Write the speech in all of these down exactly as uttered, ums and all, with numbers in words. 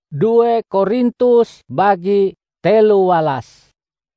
dua Korintus bagi telu walas.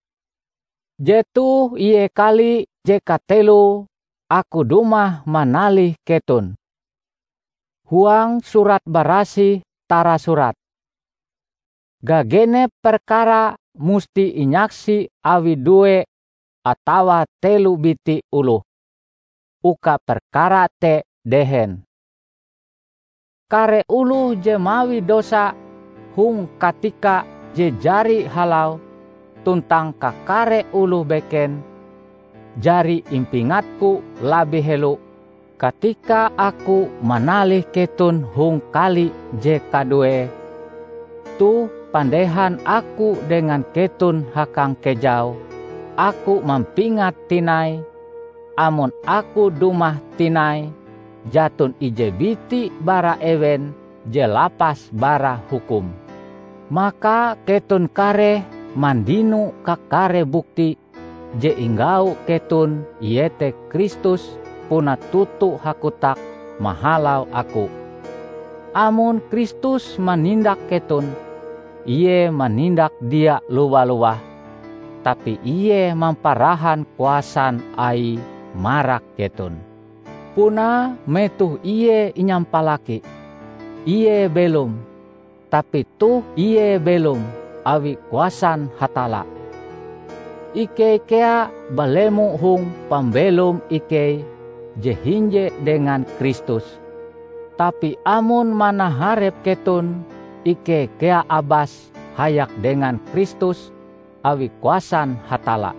Jetu iye kali jeka telu aku dumah manalih ketun. Huang surat barasi tara surat. Gagene perkara musti inyaksi awi due atawa telu biti uluh. Uka perkara te dehen. Kare ulu je mawi dosa hung katika je jari halau tuntang kakare ulu beken jari impingatku labi helu katika aku manalih ketun hung kali je kadue tu pandehan aku dengan ketun hakang kejau aku mampingat tinai amun aku dumah tinai jatun ije biti bara ewen je lapas bara hukum. Maka ketun kare mandinu kakare bukti je inggau ketun yete Kristus puna tutu hakutak mahalau aku. Amun Kristus menindak ketun, iye menindak dia luwa-luwa, tapi iye mamparahan kuasan ai marak ketun. Puna metuh iye inyampalaki, iye belum, tapi tuh iye belum awi kuasan hatala. Ike kea balemu hung pambelum ike jehinje dengan Kristus. Tapi amun mana harep ketun ike kea abas hayak dengan Kristus awi kuasan hatala.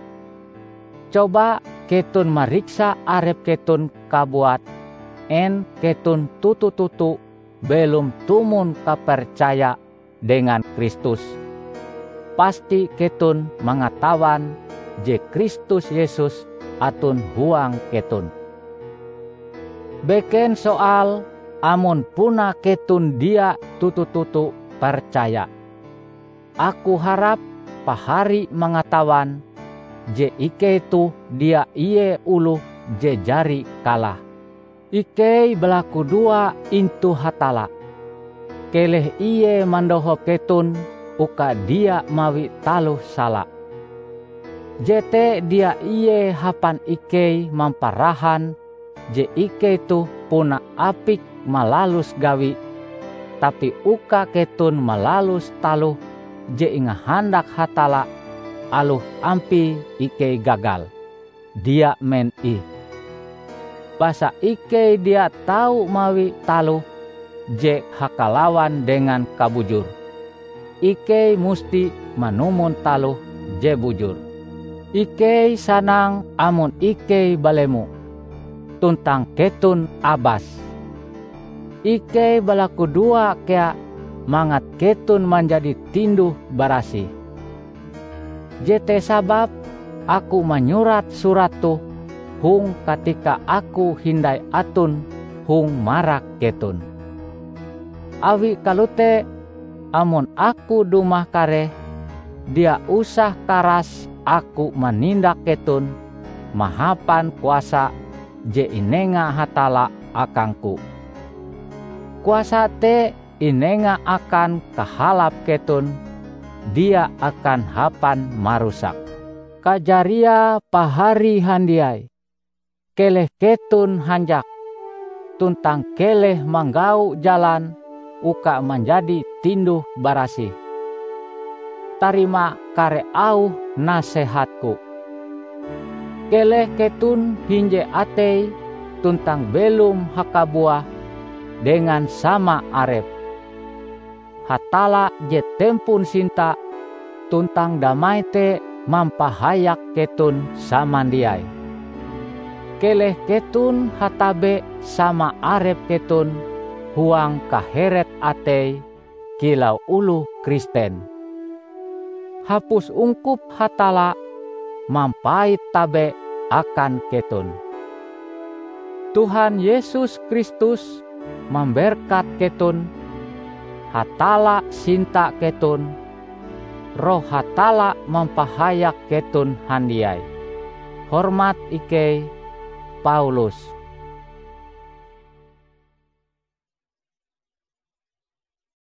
Coba ketun mariksa arep ketun kabuat, en ketun tutu-tutu belum tumun kapercaya dengan Kristus. Pasti ketun mengatakan je Kristus Yesus atun huang ketun. Beken soal amun puna ketun dia tutu-tutu percaya. Aku harap pahari mengatakan je ike itu dia iye ulu je jari kalah. Ike belaku dua intu hatala. Keleh iye mandoho ketun uka dia mawi taluh salah. Jete dia iye hapan ike mamparahan je ike itu puna apik malalus gawi. Tapi uka ketun malalus taluh je inga handak hatala aluh ampi ike gagal. Dia men i. Basa ike dia tahu mawi taluh je hakalawan dengan kabujur. Ike musti manumun taluh je bujur. Ike sanang amun ike balemu. Tuntang ketun abas. Ike balaku dua kea mangat ketun menjadi tinduh barasi. Jete sabab aku menyurat surat tu hung ketika aku hindai atun hung marak ketun. Awi kalute amun aku dumah kare dia usah karas aku menindak ketun mahapan kuasa je inenga hatala akangku. Kuasa te inenga akan kahalap ketun dia akan hapan marusak. Kajaria pahari handiai. Keleh ketun hanjak. Tuntang keleh manggau jalan. Uka menjadi tinduh barasi. Tarima kare au nasehatku. Keleh ketun hinje atei. Tuntang belum hakabuah. Dengan sama arep. Hatala je tempun sinta tuntang damai te mampahayak ketun samandiai. Keleh ketun hatabe sama arep ketun huang kaheret atei kilau ulu Kristen. Hapus ungkup hatala mampai tabe akan ketun. Tuhan Yesus Kristus memberkat ketun. Hatala sinta ketun, roh hatala mempahayak ketun handiai. Hormat ike, Paulus.